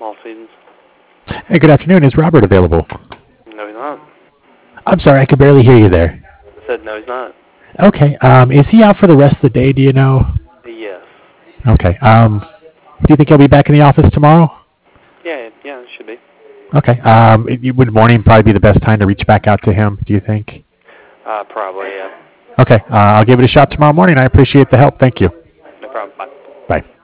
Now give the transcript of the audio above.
all seasons. Hey, good afternoon. Is Robert available? No, he's not. I'm sorry, I could barely hear you there. I said no, he's not. Okay. Is he out for the rest of the day? Do you know? Yes. Okay. Do you think he'll be back in the office tomorrow? Yeah, it should be. Okay. Would morning probably be the best time to reach back out to him? Do you think? Probably, yeah. Okay. I'll give it a shot tomorrow morning. I appreciate the help. Thank you. No problem. Bye. Bye.